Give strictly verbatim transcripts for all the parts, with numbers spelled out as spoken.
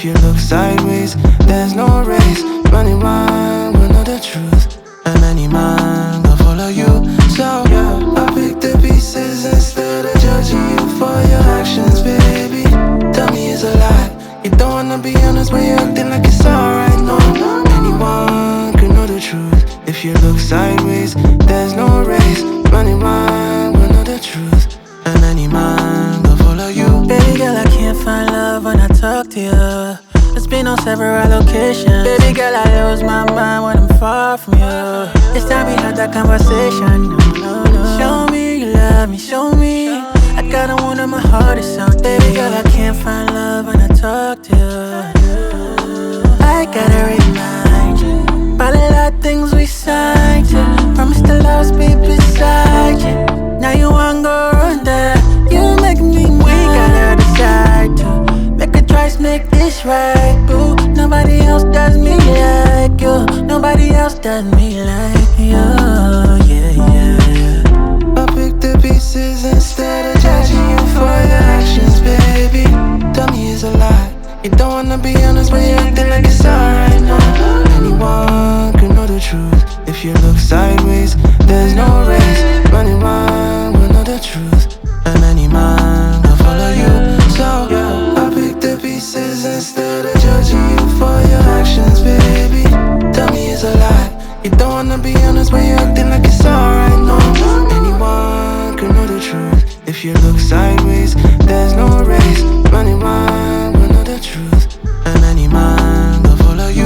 If you look sideways, there's no race. Many man will know the truth, and many man will follow you. So yeah, I pick the pieces instead of judging you for your actions, baby. Tell me it's a lie. You don't wanna be honest when you're acting like it's alright. No, anyone can know the truth. If you look sideways, there's no race. Many man will know the truth, and many man will follow you. Baby girl, I can't find love when I talk to you. It's been on several locations. Baby girl, I lose my mind when I'm far from you. It's time we had that conversation. No, no, no. Show me you love me, show me. I got a wound in my heart, it's so deep. Baby girl, I can't find love when I talk to you. I gotta remind you about a lot of things we signed to. Promise to love, be beside you. Now you wanna go run that. You make me, we gotta decide to make a choice, make this right, boo. Nobody else does me like you. Nobody else does me like you. Yeah, yeah, yeah. I pick the pieces instead of judging you for your actions, baby. Tell me it's a lie. You don't wanna be honest when you're acting like it's alright. No, anyone can know the truth. If you look sideways, there's no race. Anyone will know the truth, and many man will follow you. So yeah, I pick the pieces instead of judging you for your actions, baby. Tell me it's a lie. You don't wanna be honest when you're acting like it's alright. No, anyone can know the truth. If you look sideways, there's no race. Many man will know the truth, and many man will follow you.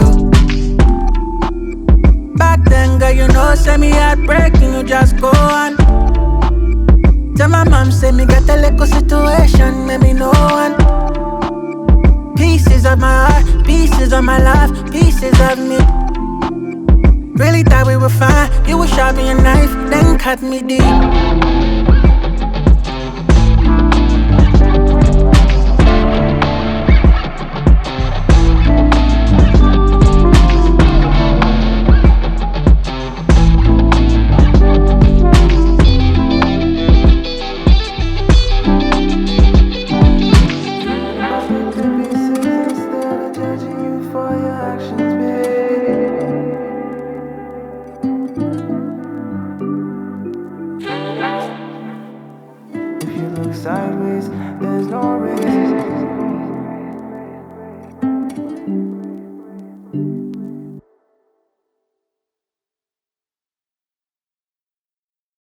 Back then, girl, you know, say me heartbreaking, you just go on. Tell my mom, say me got a little situation, maybe no one. Pieces of my heart, pieces of my life, pieces of me. Really thought we were fine, you would sharp me a knife, then cut me deep. Sideways, there's no race.